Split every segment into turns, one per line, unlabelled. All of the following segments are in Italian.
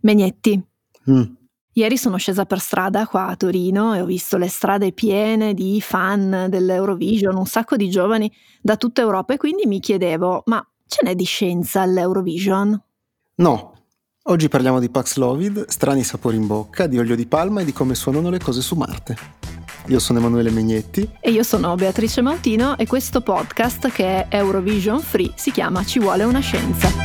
Megnetti,
Mm.
ieri sono scesa per strada qua a Torino e ho visto le strade piene di fan dell'Eurovision, un sacco di giovani da tutta Europa, e quindi mi chiedevo, ma ce n'è di scienza all'Eurovision?
No, oggi parliamo di Paxlovid, strani sapori in bocca, di olio di palma e di come suonano le cose su Marte. Io sono Emanuele Megnetti.
E io sono Beatrice Mautino e questo podcast, che è Eurovision Free, si chiama Ci vuole una scienza.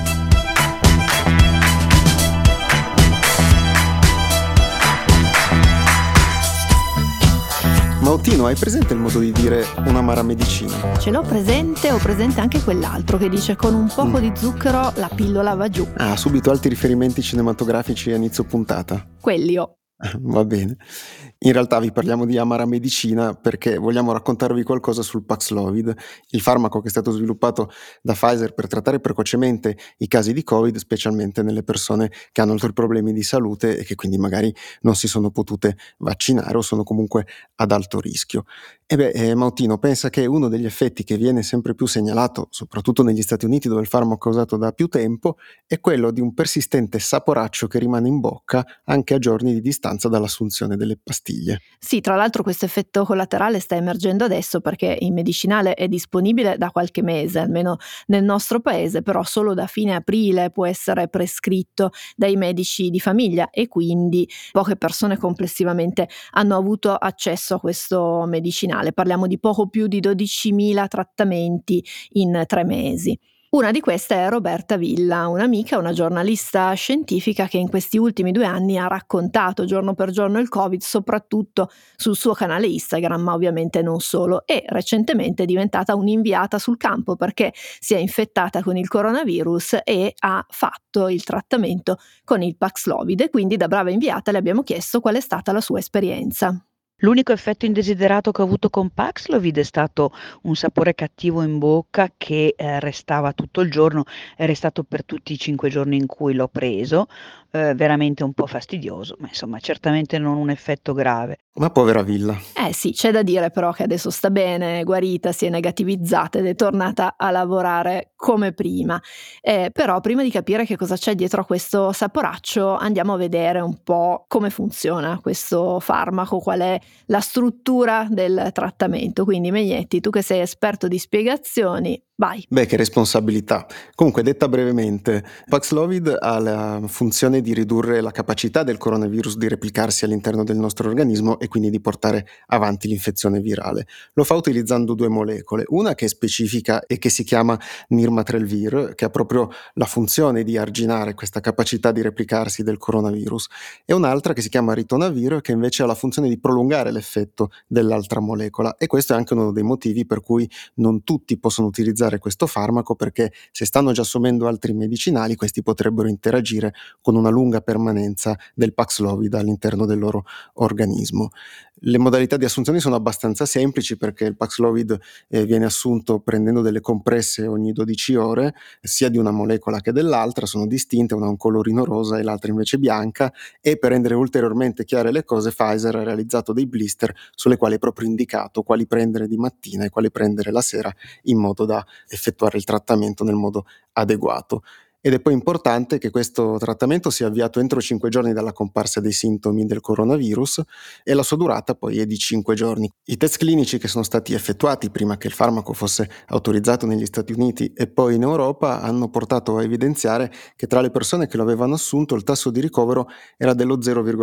Mautino, hai presente il modo di dire un'amara medicina?
Ce l'ho presente, ho presente anche quell'altro che dice con un poco di zucchero la pillola va giù.
Ah, subito altri riferimenti cinematografici a inizio puntata.
Quelli ho.
Va bene. In realtà vi parliamo di amara medicina perché vogliamo raccontarvi qualcosa sul Paxlovid, il farmaco che è stato sviluppato da Pfizer per trattare precocemente i casi di Covid, specialmente nelle persone che hanno altri problemi di salute e che quindi magari non si sono potute vaccinare o sono comunque ad alto rischio. Mautino, pensa che uno degli effetti che viene sempre più segnalato, soprattutto negli Stati Uniti dove il farmaco è usato da più tempo, è quello di un persistente saporaccio che rimane in bocca anche a giorni di distanza dall'assunzione delle pastiglie.
Sì, tra l'altro questo effetto collaterale sta emergendo adesso perché il medicinale è disponibile da qualche mese, almeno nel nostro paese, però solo da fine aprile può essere prescritto dai medici di famiglia e quindi poche persone complessivamente hanno avuto accesso a questo medicinale. Parliamo di poco più di 12.000 trattamenti in 3 mesi. Una di queste è Roberta Villa, un'amica, una giornalista scientifica che in questi ultimi 2 anni ha raccontato giorno per giorno il Covid, soprattutto sul suo canale Instagram, ma ovviamente non solo, e recentemente è diventata un'inviata sul campo perché si è infettata con il coronavirus e ha fatto il trattamento con il Paxlovid, e quindi da brava inviata le abbiamo chiesto qual è stata la sua esperienza.
L'unico effetto indesiderato che ho avuto con Paxlovid è stato un sapore cattivo in bocca che restava tutto il giorno, è restato per tutti i 5 giorni in cui l'ho preso, veramente un po' fastidioso, ma insomma certamente non un effetto grave.
Ma povera Villa.
Sì, c'è da dire però che adesso sta bene, è guarita, si è negativizzata ed è tornata a lavorare come prima. Però prima di capire che cosa c'è dietro a questo saporaccio andiamo a vedere un po' come funziona questo farmaco, qual è la struttura del trattamento. Quindi Megnetti, tu che sei esperto di spiegazioni, vai.
Che responsabilità. Comunque, detta brevemente, Paxlovid ha la funzione di ridurre la capacità del coronavirus di replicarsi all'interno del nostro organismo e quindi di portare avanti l'infezione virale. Lo fa utilizzando 2 molecole, una che è specifica e che si chiama Nirmatrelvir, che ha proprio la funzione di arginare questa capacità di replicarsi del coronavirus, e un'altra che si chiama Ritonavir, che invece ha la funzione di prolungare l'effetto dell'altra molecola, e questo è anche uno dei motivi per cui non tutti possono utilizzare questo farmaco, perché se stanno già assumendo altri medicinali questi potrebbero interagire con una lunga permanenza del Paxlovid all'interno del loro organismo. Le modalità di assunzione sono abbastanza semplici perché il Paxlovid viene assunto prendendo delle compresse ogni 12 ore, sia di una molecola che dell'altra, sono distinte, una ha un colorino rosa e l'altra invece bianca, e per rendere ulteriormente chiare le cose Pfizer ha realizzato dei blister sulle quali è proprio indicato quali prendere di mattina e quali prendere la sera in modo da effettuare il trattamento nel modo adeguato. Ed è poi importante che questo trattamento sia avviato entro 5 giorni dalla comparsa dei sintomi del coronavirus, e la sua durata poi è di 5 giorni. I test clinici che sono stati effettuati prima che il farmaco fosse autorizzato negli Stati Uniti e poi in Europa hanno portato a evidenziare che tra le persone che lo avevano assunto il tasso di ricovero era dello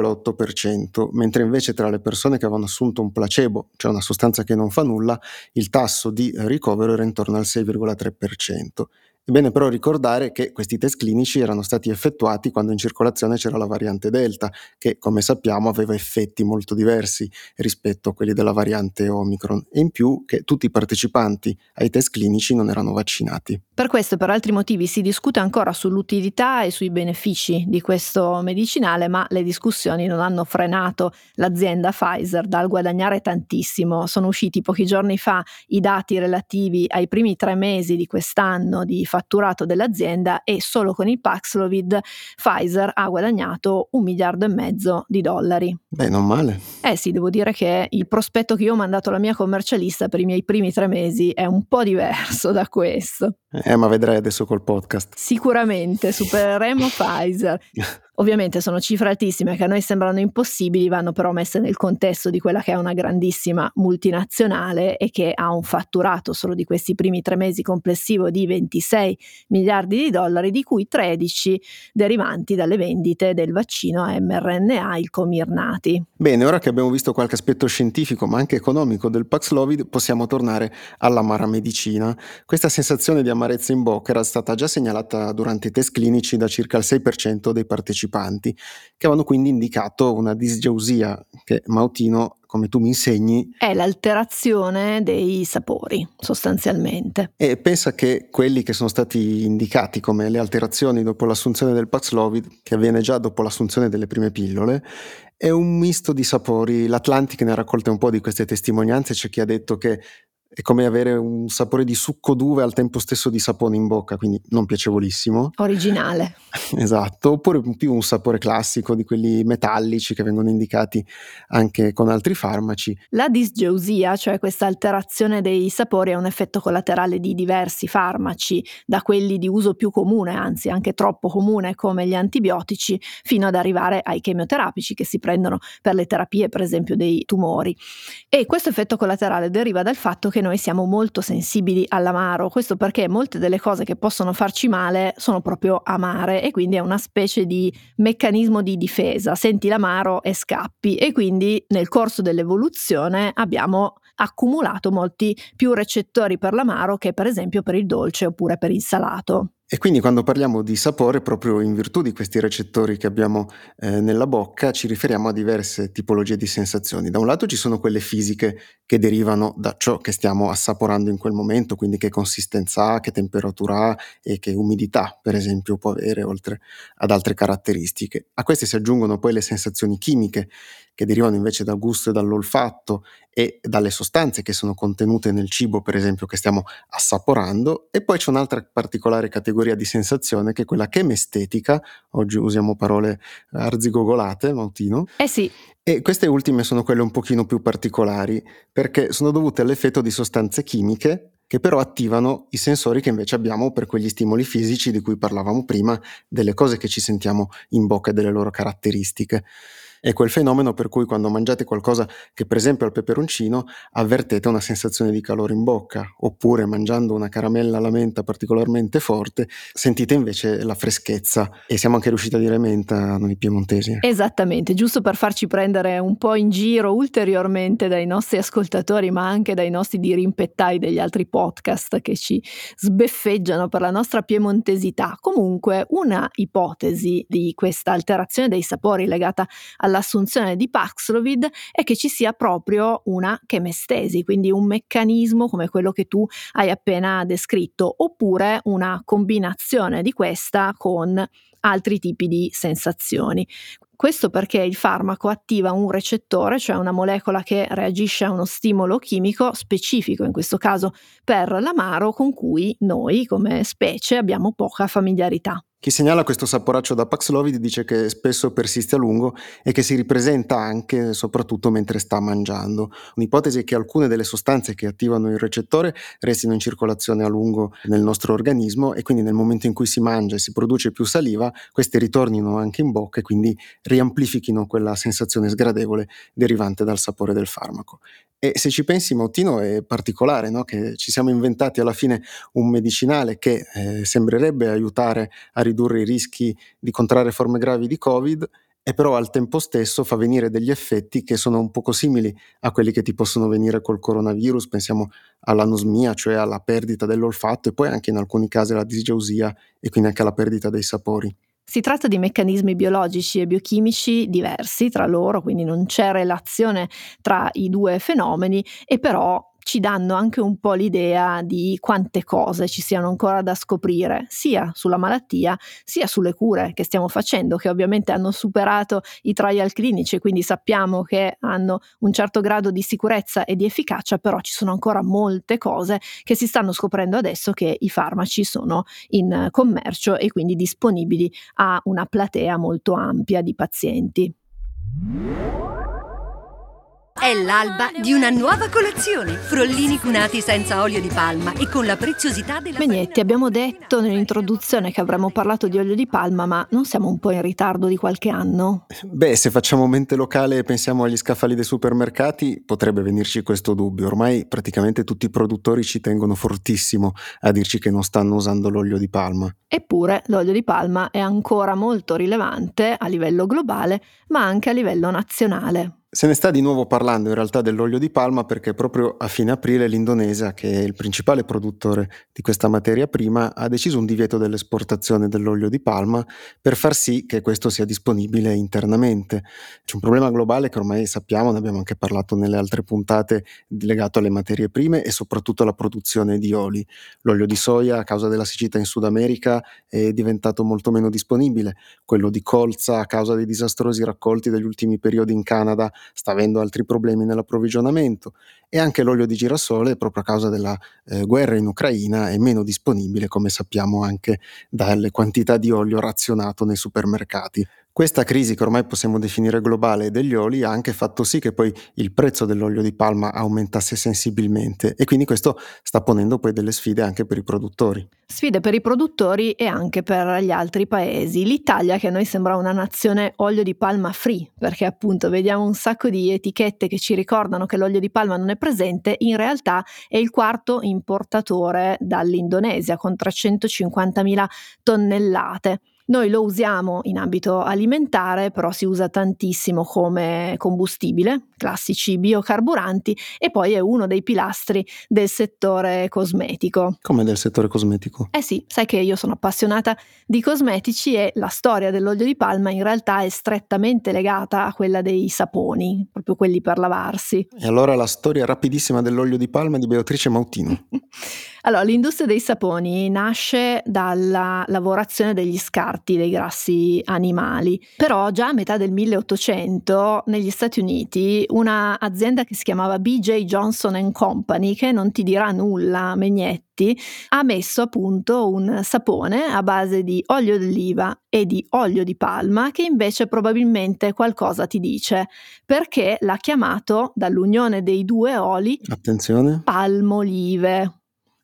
0,8%, mentre invece tra le persone che avevano assunto un placebo, cioè una sostanza che non fa nulla, il tasso di ricovero era intorno al 6,3%. È bene però ricordare che questi test clinici erano stati effettuati quando in circolazione c'era la variante Delta, che come sappiamo aveva effetti molto diversi rispetto a quelli della variante Omicron, e in più che tutti i partecipanti ai test clinici non erano vaccinati.
Per questo e per altri motivi si discute ancora sull'utilità e sui benefici di questo medicinale, ma le discussioni non hanno frenato l'azienda Pfizer dal guadagnare tantissimo. Sono usciti pochi giorni fa i dati relativi ai primi 3 mesi di quest'anno di fatturato dell'azienda, e solo con il Paxlovid Pfizer ha guadagnato $1,5 miliardi.
Non male.
Sì, devo dire che il prospetto che io ho mandato alla mia commercialista per i miei primi 3 mesi è un po' diverso da questo.
Ma vedrai adesso col podcast.
Sicuramente supereremo Pfizer. Ovviamente sono cifre altissime che a noi sembrano impossibili, vanno però messe nel contesto di quella che è una grandissima multinazionale e che ha un fatturato solo di questi primi 3 mesi complessivo di 26 miliardi di dollari, di cui 13 derivanti dalle vendite del vaccino a mRNA, il Comirnaty.
Bene, ora che abbiamo visto qualche aspetto scientifico ma anche economico del Paxlovid, possiamo tornare all'amara medicina. Questa sensazione di amarezza in bocca era stata già segnalata durante i test clinici da circa il 6% dei partecipanti, che avevano quindi indicato una disgeusia, che Mautino, come tu mi insegni,
è l'alterazione dei sapori, sostanzialmente.
E pensa che quelli che sono stati indicati come le alterazioni dopo l'assunzione del Paxlovid, che avviene già dopo l'assunzione delle prime pillole, è un misto di sapori. L'Atlantic ne ha raccolte un po' di queste testimonianze, c'è chi ha detto che è come avere un sapore di succo d'uve al tempo stesso di sapone in bocca, quindi non piacevolissimo.
Originale.
Esatto, oppure più un sapore classico di quelli metallici che vengono indicati anche con altri farmaci.
La disgeusia, cioè questa alterazione dei sapori, è un effetto collaterale di diversi farmaci, da quelli di uso più comune, anzi anche troppo comune, come gli antibiotici, fino ad arrivare ai chemioterapici che si prendono per le terapie, per esempio, dei tumori. E questo effetto collaterale deriva dal fatto che noi siamo molto sensibili all'amaro, questo perché molte delle cose che possono farci male sono proprio amare e quindi è una specie di meccanismo di difesa, senti l'amaro e scappi, e quindi nel corso dell'evoluzione abbiamo accumulato molti più recettori per l'amaro che per esempio per il dolce oppure per il salato.
E quindi quando parliamo di sapore, proprio in virtù di questi recettori che abbiamo nella bocca, ci riferiamo a diverse tipologie di sensazioni. Da un lato ci sono quelle fisiche che derivano da ciò che stiamo assaporando in quel momento, quindi che consistenza ha, che temperatura ha e che umidità, per esempio, può avere, oltre ad altre caratteristiche. A queste si aggiungono poi le sensazioni chimiche, che derivano invece dal gusto e dall'olfatto e dalle sostanze che sono contenute nel cibo, per esempio, che stiamo assaporando. E poi c'è un'altra particolare categoria di sensazione che è quella chemestetica. Oggi usiamo parole arzigogolate, Mautino.
Sì.
E queste ultime sono quelle un pochino più particolari, perché sono dovute all'effetto di sostanze chimiche che però attivano i sensori che invece abbiamo per quegli stimoli fisici di cui parlavamo prima, delle cose che ci sentiamo in bocca e delle loro caratteristiche. È quel fenomeno per cui quando mangiate qualcosa che per esempio è al peperoncino avvertete una sensazione di calore in bocca, oppure mangiando una caramella alla menta particolarmente forte sentite invece la freschezza, e siamo anche riusciti a dire menta noi piemontesi.
Esattamente, giusto per farci prendere un po' in giro ulteriormente dai nostri ascoltatori, ma anche dai nostri dirimpettai degli altri podcast che ci sbeffeggiano per la nostra piemontesità. Comunque, una ipotesi di questa alterazione dei sapori legata all'assunzione di Paxlovid è che ci sia proprio una chemestesi, quindi un meccanismo come quello che tu hai appena descritto, oppure una combinazione di questa con altri tipi di sensazioni. Questo perché il farmaco attiva un recettore, cioè una molecola che reagisce a uno stimolo chimico specifico, in questo caso per l'amaro, con cui noi come specie abbiamo poca familiarità.
Chi segnala questo saporaccio da Paxlovid dice che spesso persiste a lungo e che si ripresenta anche e soprattutto mentre sta mangiando. Un'ipotesi è che alcune delle sostanze che attivano il recettore restino in circolazione a lungo nel nostro organismo e quindi nel momento in cui si mangia e si produce più saliva, queste ritornino anche in bocca e quindi riamplifichino quella sensazione sgradevole derivante dal sapore del farmaco. E se ci pensi, Mautino, è particolare, no? Che ci siamo inventati alla fine un medicinale che sembrerebbe aiutare a ridurre i rischi di contrarre forme gravi di Covid, e però al tempo stesso fa venire degli effetti che sono un poco simili a quelli che ti possono venire col coronavirus. Pensiamo all'anosmia, cioè alla perdita dell'olfatto, e poi anche in alcuni casi alla disgeusia e quindi anche alla perdita dei sapori.
Si tratta di meccanismi biologici e biochimici diversi tra loro, quindi non c'è relazione tra i due fenomeni, e però ci danno anche un po' l'idea di quante cose ci siano ancora da scoprire, sia sulla malattia sia sulle cure che stiamo facendo, che ovviamente hanno superato i trial clinici, quindi sappiamo che hanno un certo grado di sicurezza e di efficacia, però ci sono ancora molte cose che si stanno scoprendo adesso che i farmaci sono in commercio e quindi disponibili a una platea molto ampia di pazienti.
È l'alba di una nuova colazione. Frollini cunati senza olio di palma e con la preziosità della
Megnetti, abbiamo detto nell'introduzione che avremmo parlato di olio di palma, ma non siamo un po' in ritardo di qualche anno?
Beh, se facciamo mente locale e pensiamo agli scaffali dei supermercati, potrebbe venirci questo dubbio. Ormai praticamente tutti i produttori ci tengono fortissimo a dirci che non stanno usando l'olio di palma.
Eppure l'olio di palma è ancora molto rilevante a livello globale, ma anche a livello nazionale.
Se ne sta di nuovo parlando in realtà dell'olio di palma perché proprio a fine aprile l'Indonesia, che è il principale produttore di questa materia prima, ha deciso un divieto dell'esportazione dell'olio di palma per far sì che questo sia disponibile internamente. C'è un problema globale che ormai sappiamo, ne abbiamo anche parlato nelle altre puntate, legato alle materie prime e soprattutto alla produzione di oli. L'olio di soia, a causa della siccità in Sud America, è diventato molto meno disponibile. Quello di colza, a causa dei disastrosi raccolti degli ultimi periodi in Canada, sta avendo altri problemi nell'approvvigionamento, e anche l'olio di girasole, proprio a causa della guerra in Ucraina, è meno disponibile, come sappiamo anche dalle quantità di olio razionato nei supermercati. Questa crisi, che ormai possiamo definire globale, degli oli ha anche fatto sì che poi il prezzo dell'olio di palma aumentasse sensibilmente, e quindi questo sta ponendo poi delle sfide anche per i produttori.
Sfide per i produttori e anche per gli altri paesi. L'Italia, che a noi sembra una nazione olio di palma free, perché appunto vediamo un sacco di etichette che ci ricordano che l'olio di palma non è presente, in realtà è il quarto importatore dall'Indonesia con 350.000 tonnellate. Noi lo usiamo in ambito alimentare, però si usa tantissimo come combustibile, classici biocarburanti, e poi è uno dei pilastri del settore cosmetico.
Come del settore cosmetico.
Eh sì, sai che io sono appassionata di cosmetici e la storia dell'olio di palma in realtà è strettamente legata a quella dei saponi, proprio quelli per lavarsi.
E allora la storia rapidissima dell'olio di palma di Beatrice Mautino.
Allora, l'industria dei saponi nasce dalla lavorazione degli scarti dei grassi animali, però già a metà del 1800 negli Stati Uniti un'azienda che si chiamava B.J. Johnson Company, che non ti dirà nulla, Megnetti, ha messo a punto un sapone a base di olio d'oliva e di olio di palma, che invece probabilmente qualcosa ti dice, perché l'ha chiamato, dall'unione dei due oli,
Attenzione.
Palmolive.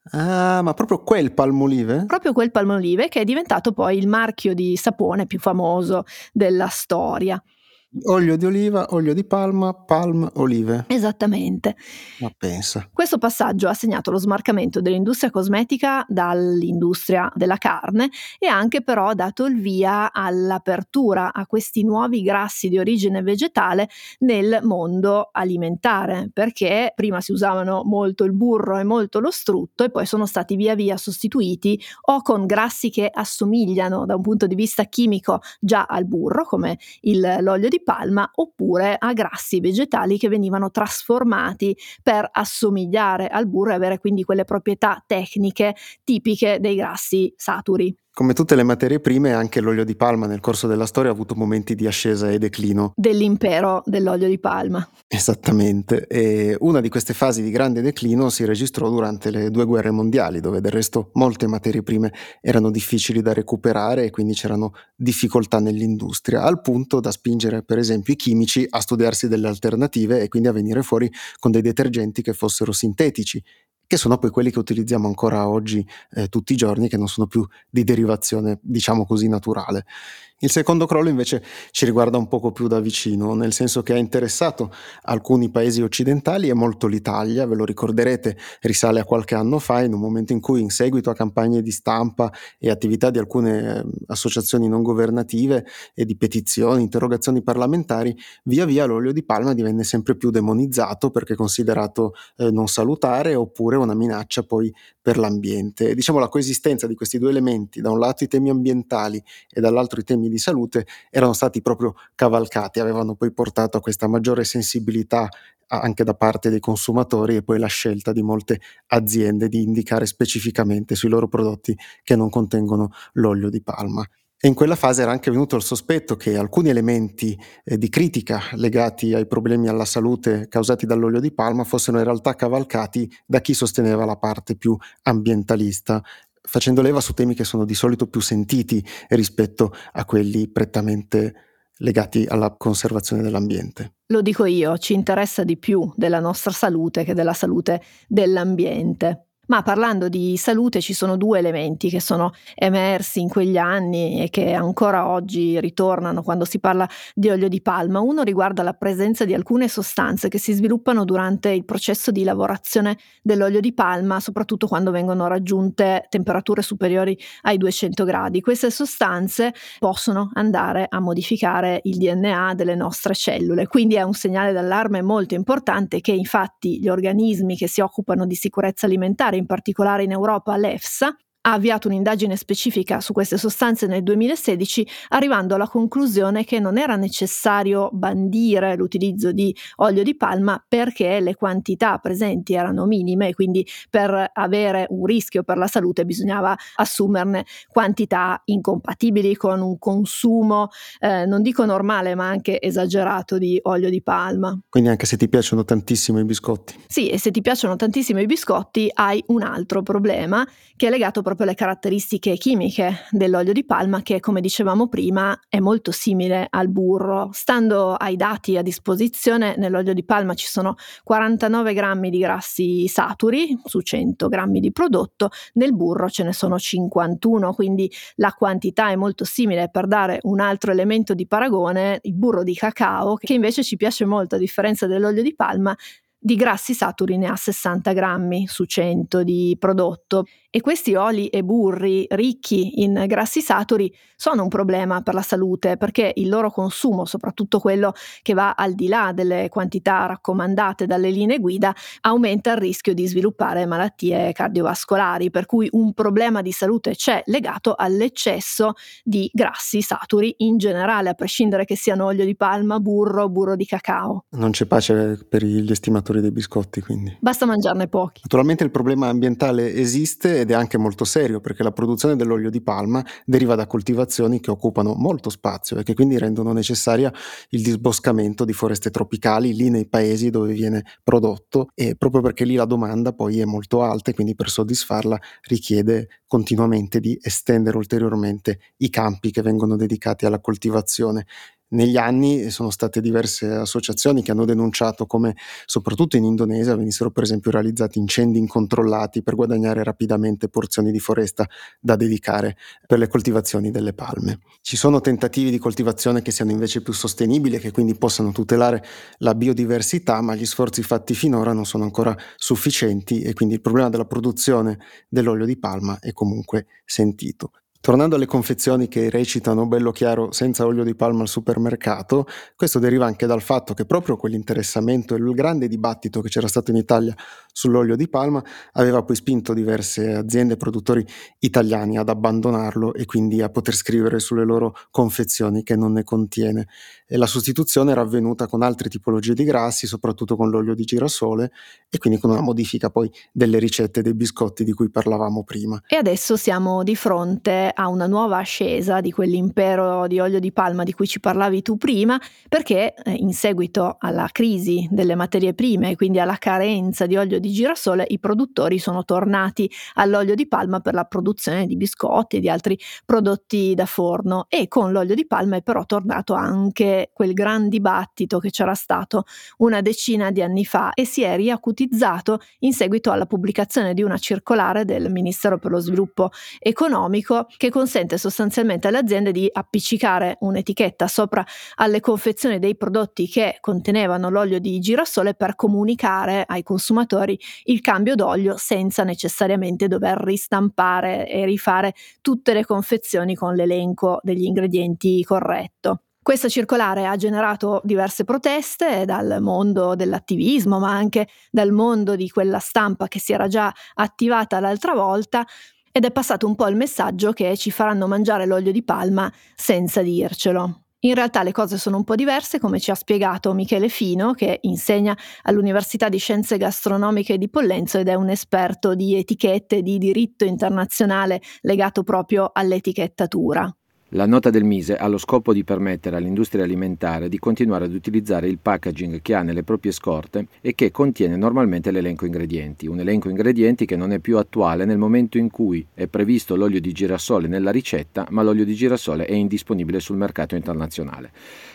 Ah, ma proprio quel Palmolive?
Proprio quel Palmolive che è diventato poi il marchio di sapone più famoso della storia.
Olio di oliva, olio di palma, palm olive.
Esattamente.
Ma pensa.
Questo passaggio ha segnato lo smarcamento dell'industria cosmetica dall'industria della carne e anche però dato il via all'apertura a questi nuovi grassi di origine vegetale nel mondo alimentare, perché prima si usavano molto il burro e molto lo strutto e poi sono stati via via sostituiti o con grassi che assomigliano da un punto di vista chimico già al burro, come l'olio di palma, oppure a grassi vegetali che venivano trasformati per assomigliare al burro e avere quindi quelle proprietà tecniche tipiche dei grassi saturi.
Come tutte le materie prime, anche l'olio di palma nel corso della storia ha avuto momenti di ascesa e declino.
Dell'impero dell'olio di palma.
Esattamente, e una di queste fasi di grande declino si registrò durante le 2 guerre mondiali, dove del resto molte materie prime erano difficili da recuperare e quindi c'erano difficoltà nell'industria, al punto da spingere per esempio i chimici a studiarsi delle alternative e quindi a venire fuori con dei detergenti che fossero sintetici, che sono poi quelli che utilizziamo ancora oggi tutti i giorni, che non sono più di derivazione, diciamo così, naturale. Il secondo crollo invece ci riguarda un poco più da vicino, nel senso che ha interessato alcuni paesi occidentali e molto l'Italia. Ve lo ricorderete, risale a qualche anno fa, in un momento in cui, in seguito a campagne di stampa e attività di alcune associazioni non governative e di petizioni, interrogazioni parlamentari, via via l'olio di palma divenne sempre più demonizzato perché considerato non salutare, oppure una minaccia poi per l'ambiente. Diciamo, la coesistenza di questi due elementi, da un lato i temi ambientali e dall'altro i temi di salute, erano stati proprio cavalcati, avevano poi portato a questa maggiore sensibilità anche da parte dei consumatori, e poi la scelta di molte aziende di indicare specificamente sui loro prodotti che non contengono l'olio di palma. E in quella fase era anche venuto il sospetto che alcuni elementi di critica legati ai problemi alla salute causati dall'olio di palma fossero in realtà cavalcati da chi sosteneva la parte più ambientalista, facendo leva su temi che sono di solito più sentiti rispetto a quelli prettamente legati alla conservazione dell'ambiente.
Lo dico io, ci interessa di più della nostra salute che della salute dell'ambiente. Ma parlando di salute ci sono 2 elementi che sono emersi in quegli anni e che ancora oggi ritornano quando si parla di olio di palma. Uno riguarda la presenza di alcune sostanze che si sviluppano durante il processo di lavorazione dell'olio di palma, soprattutto quando vengono raggiunte temperature superiori ai 200 gradi. Queste sostanze possono andare a modificare il DNA delle nostre cellule, quindi è un segnale d'allarme molto importante che infatti gli organismi che si occupano di sicurezza alimentare, in particolare in Europa l'EFSA, ha avviato un'indagine specifica su queste sostanze nel 2016, arrivando alla conclusione che non era necessario bandire l'utilizzo di olio di palma perché le quantità presenti erano minime e quindi per avere un rischio per la salute bisognava assumerne quantità incompatibili con un consumo non dico normale ma anche esagerato di olio di palma.
Quindi anche se ti piacciono tantissimo i biscotti.
Sì, e se ti piacciono tantissimo i biscotti hai un altro problema che è legato proprio alle caratteristiche chimiche dell'olio di palma che, come dicevamo prima, è molto simile al burro. Stando ai dati a disposizione, nell'olio di palma ci sono 49 grammi di grassi saturi su 100 grammi di prodotto, nel burro ce ne sono 51, quindi la quantità è molto simile. Per dare un altro elemento di paragone, il burro di cacao, che invece ci piace molto a differenza dell'olio di palma, di grassi saturi ne ha 60 grammi su 100 di prodotto. E questi oli e burri ricchi in grassi saturi sono un problema per la salute perché il loro consumo, soprattutto quello che va al di là delle quantità raccomandate dalle linee guida, aumenta il rischio di sviluppare malattie cardiovascolari, per cui un problema di salute c'è legato all'eccesso di grassi saturi in generale, a prescindere che siano olio di palma, burro di cacao.
Non c'è pace per gli estimatori dei biscotti, quindi.
Basta mangiarne pochi.
Naturalmente il problema ambientale esiste ed è anche molto serio perché la produzione dell'olio di palma deriva da coltivazioni che occupano molto spazio e che quindi rendono necessaria il disboscamento di foreste tropicali lì nei paesi dove viene prodotto, e proprio perché lì la domanda poi è molto alta e quindi per soddisfarla richiede continuamente di estendere ulteriormente i campi che vengono dedicati alla coltivazione. Negli anni sono state diverse associazioni che hanno denunciato come soprattutto in Indonesia venissero per esempio realizzati incendi incontrollati per guadagnare rapidamente porzioni di foresta da dedicare per le coltivazioni delle palme. Ci sono tentativi di coltivazione che siano invece più sostenibili e che quindi possano tutelare la biodiversità, ma gli sforzi fatti finora non sono ancora sufficienti e quindi il problema della produzione dell'olio di palma è comunque sentito. Tornando alle confezioni che recitano bello chiaro senza olio di palma al supermercato, questo deriva anche dal fatto che proprio quell'interessamento e il grande dibattito che c'era stato in Italia sull'olio di palma aveva poi spinto diverse aziende e produttori italiani ad abbandonarlo e quindi a poter scrivere sulle loro confezioni che non ne contiene. E la sostituzione era avvenuta con altre tipologie di grassi, soprattutto con l'olio di girasole e quindi con una modifica poi delle ricette dei biscotti di cui parlavamo prima.
E adesso siamo di fronte a una nuova ascesa di quell'impero di olio di palma di cui ci parlavi tu prima, perché in seguito alla crisi delle materie prime e quindi alla carenza di olio di girasole, i produttori sono tornati all'olio di palma per la produzione di biscotti e di altri prodotti da forno, e con l'olio di palma è però tornato anche quel gran dibattito che c'era stato una decina di anni fa e si è riacutizzato in seguito alla pubblicazione di una circolare del Ministero per lo Sviluppo Economico che consente sostanzialmente alle aziende di appiccicare un'etichetta sopra alle confezioni dei prodotti che contenevano l'olio di girasole per comunicare ai consumatori il cambio d'olio senza necessariamente dover ristampare e rifare tutte le confezioni con l'elenco degli ingredienti corretto. Questa circolare ha generato diverse proteste dal mondo dell'attivismo, ma anche dal mondo di quella stampa che si era già attivata l'altra volta, ed è passato un po' il messaggio che ci faranno mangiare l'olio di palma senza dircelo. In realtà le cose sono un po' diverse, come ci ha spiegato Michele Fino, che insegna all'Università di Scienze Gastronomiche di Pollenzo ed è un esperto di etichette e di diritto internazionale legato proprio all'etichettatura.
La nota del Mise ha lo scopo di permettere all'industria alimentare di continuare ad utilizzare il packaging che ha nelle proprie scorte e che contiene normalmente l'elenco ingredienti, un elenco ingredienti che non è più attuale nel momento in cui è previsto l'olio di girasole nella ricetta, ma l'olio di girasole è indisponibile sul mercato internazionale.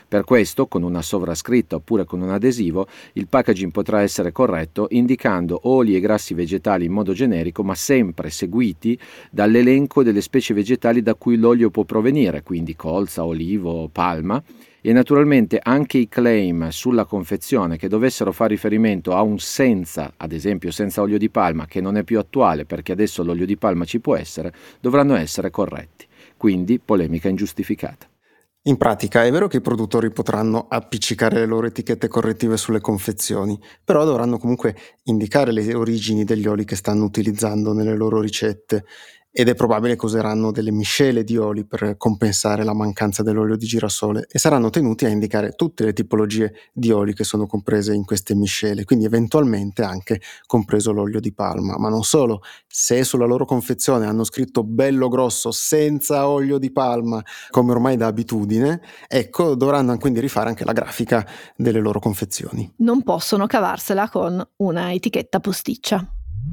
Per questo, con una sovrascritta oppure con un adesivo, il packaging potrà essere corretto indicando oli e grassi vegetali in modo generico, ma sempre seguiti dall'elenco delle specie vegetali da cui l'olio può provenire, quindi colza, olivo, palma, e naturalmente anche i claim sulla confezione che dovessero fare riferimento a un senza, ad esempio senza olio di palma, che non è più attuale perché adesso l'olio di palma ci può essere, dovranno essere corretti. Quindi polemica ingiustificata.
In pratica è vero che i produttori potranno appiccicare le loro etichette correttive sulle confezioni, però dovranno comunque indicare le origini degli oli che stanno utilizzando nelle loro ricette, ed è probabile che useranno delle miscele di oli per compensare la mancanza dell'olio di girasole, e saranno tenuti a indicare tutte le tipologie di oli che sono comprese in queste miscele, quindi eventualmente anche compreso l'olio di palma. Ma non solo, se sulla loro confezione hanno scritto bello grosso senza olio di palma, come ormai da abitudine, ecco, dovranno quindi rifare anche la grafica delle loro confezioni.
Non possono cavarsela con una etichetta posticcia.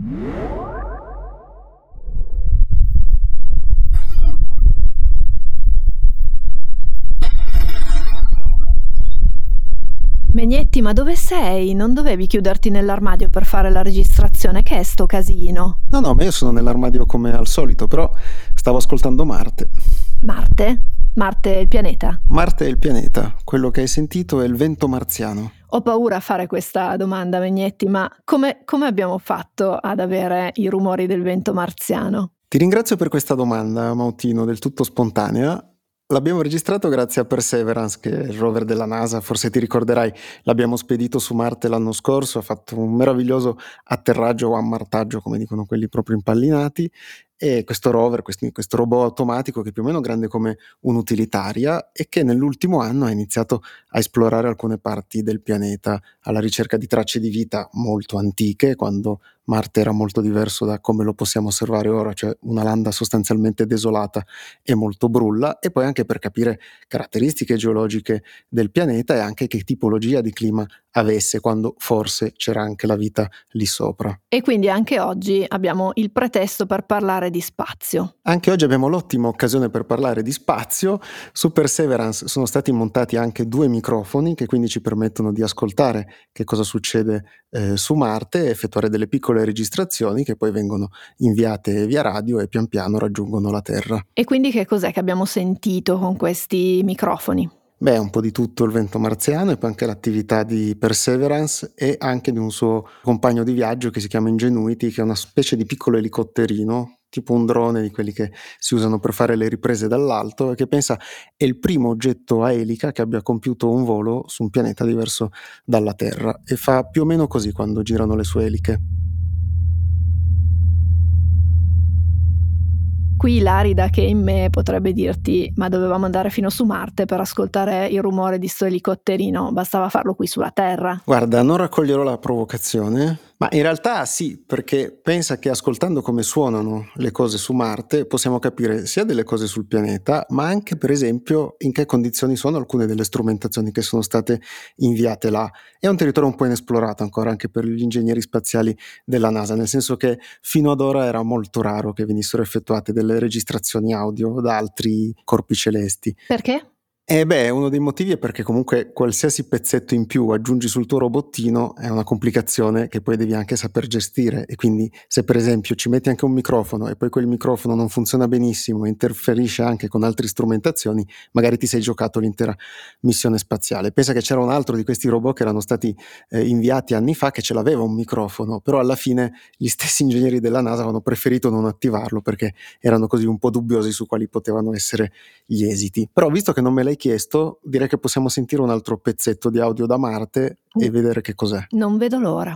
Megnetti, ma dove sei? Non dovevi chiuderti nell'armadio per fare la registrazione? Che è sto casino?
No, ma io sono nell'armadio come al solito, però stavo ascoltando Marte.
Marte? Marte è il pianeta?
Marte è il pianeta, quello che hai sentito è il vento marziano.
Ho paura a fare questa domanda, Megnetti, ma come abbiamo fatto ad avere i rumori del vento marziano?
Ti ringrazio per questa domanda, Mautino, del tutto spontanea. L'abbiamo registrato grazie a Perseverance, che è il rover della NASA, forse ti ricorderai, l'abbiamo spedito su Marte l'anno scorso, ha fatto un meraviglioso atterraggio o ammartaggio, come dicono quelli proprio impallinati, e questo rover, questo robot automatico che è più o meno grande come un'utilitaria e che nell'ultimo anno ha iniziato a esplorare alcune parti del pianeta alla ricerca di tracce di vita molto antiche, quando Marte era molto diverso da come lo possiamo osservare ora, cioè una landa sostanzialmente desolata e molto brulla, e poi anche per capire caratteristiche geologiche del pianeta e anche che tipologia di clima avesse quando forse c'era anche la vita lì sopra.
E quindi anche oggi abbiamo il pretesto per parlare di spazio.
Anche oggi abbiamo l'ottima occasione per parlare di spazio. Su Perseverance sono stati montati anche 2 microfoni che quindi ci permettono di ascoltare che cosa succede su Marte e effettuare delle piccole registrazioni che poi vengono inviate via radio e pian piano raggiungono la Terra.
E quindi che cos'è che abbiamo sentito con questi microfoni?
Beh, un po' di tutto il vento marziano e poi anche l'attività di Perseverance e anche di un suo compagno di viaggio che si chiama Ingenuity, che è una specie di piccolo elicotterino, tipo un drone di quelli che si usano per fare le riprese dall'alto, e che pensa è il primo oggetto a elica che abbia compiuto un volo su un pianeta diverso dalla Terra, e fa più o meno così quando girano le sue eliche.
Qui l'Arida che in me potrebbe dirti: ma dovevamo andare fino su Marte per ascoltare il rumore di sto elicotterino, bastava farlo qui sulla Terra.
Guarda, non raccoglierò la provocazione, ma in realtà sì, perché pensa che ascoltando come suonano le cose su Marte possiamo capire sia delle cose sul pianeta, ma anche per esempio in che condizioni sono alcune delle strumentazioni che sono state inviate là. È un territorio un po' inesplorato ancora anche per gli ingegneri spaziali della NASA, nel senso che fino ad ora era molto raro che venissero effettuate delle registrazioni audio da altri corpi celesti.
Perché?
Uno dei motivi è perché comunque qualsiasi pezzetto in più aggiungi sul tuo robottino è una complicazione che poi devi anche saper gestire, e quindi se per esempio ci metti anche un microfono e poi quel microfono non funziona benissimo e interferisce anche con altre strumentazioni, magari ti sei giocato l'intera missione spaziale. Pensa che c'era un altro di questi robot che erano stati inviati anni fa che ce l'aveva un microfono, però alla fine gli stessi ingegneri della NASA avevano preferito non attivarlo perché erano così un po' dubbiosi su quali potevano essere gli esiti. Però visto che non me l'hai chiesto, direi che possiamo sentire un altro pezzetto di audio da Marte e vedere che cos'è.
Non vedo l'ora.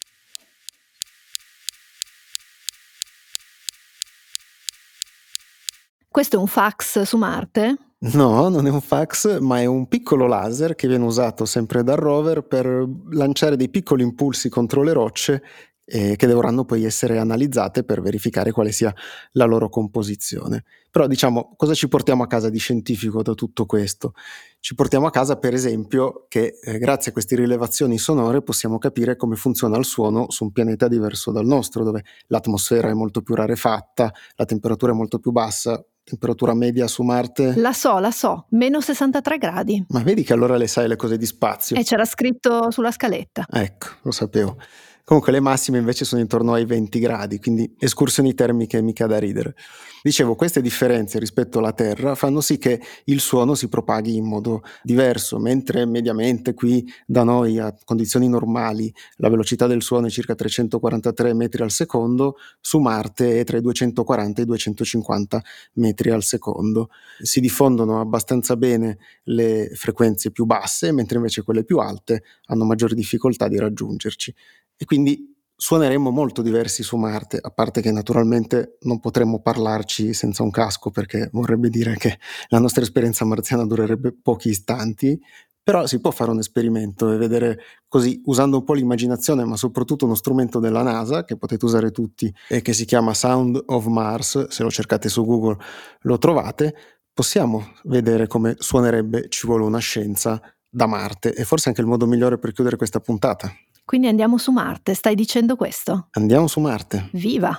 Questo è un fax su Marte?
No, non è un fax, ma è un piccolo laser che viene usato sempre dal rover per lanciare dei piccoli impulsi contro le rocce che dovranno poi essere analizzate per verificare quale sia la loro composizione. Però diciamo, cosa ci portiamo a casa di scientifico da tutto questo? Ci portiamo a casa per esempio che grazie a queste rilevazioni sonore possiamo capire come funziona il suono su un pianeta diverso dal nostro, dove l'atmosfera è molto più rarefatta, la temperatura è molto più bassa, temperatura media su Marte?
La so, meno 63 gradi.
Ma vedi che allora le sai le cose di spazio.
E c'era scritto sulla scaletta.
Ecco, lo sapevo. Comunque le massime invece sono intorno ai 20 gradi, quindi escursioni termiche mica da ridere. Dicevo, queste differenze rispetto alla Terra fanno sì che il suono si propaghi in modo diverso, mentre mediamente qui da noi a condizioni normali la velocità del suono è circa 343 metri al secondo, su Marte è tra i 240 e i 250 metri al secondo. Si diffondono abbastanza bene le frequenze più basse, mentre invece quelle più alte hanno maggiori difficoltà di raggiungerci. E quindi suoneremmo molto diversi su Marte, a parte che naturalmente non potremmo parlarci senza un casco, perché vorrebbe dire che la nostra esperienza marziana durerebbe pochi istanti, però si può fare un esperimento e vedere così, usando un po' l'immaginazione, ma soprattutto uno strumento della NASA, che potete usare tutti e che si chiama Sound of Mars, se lo cercate su Google lo trovate, possiamo vedere come suonerebbe Ci vuole una scienza da Marte, e forse anche il modo migliore per chiudere questa puntata.
Quindi andiamo su Marte, stai dicendo questo?
Andiamo su Marte.
Viva!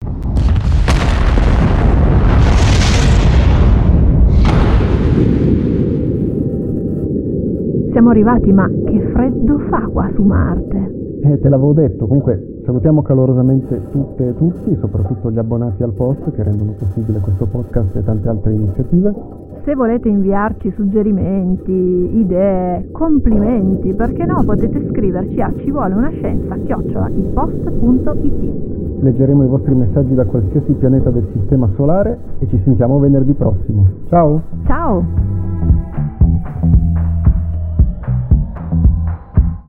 Siamo arrivati, ma che freddo fa qua su Marte?
Te l'avevo detto, comunque salutiamo calorosamente tutte e tutti, soprattutto gli abbonati al post che rendono possibile questo podcast e tante altre iniziative.
Se volete inviarci suggerimenti, idee, complimenti, perché no, potete scriverci a civuoleunascienza@ipost.it.
Leggeremo i vostri messaggi da qualsiasi pianeta del sistema solare e ci sentiamo venerdì prossimo. Ciao!
Ciao!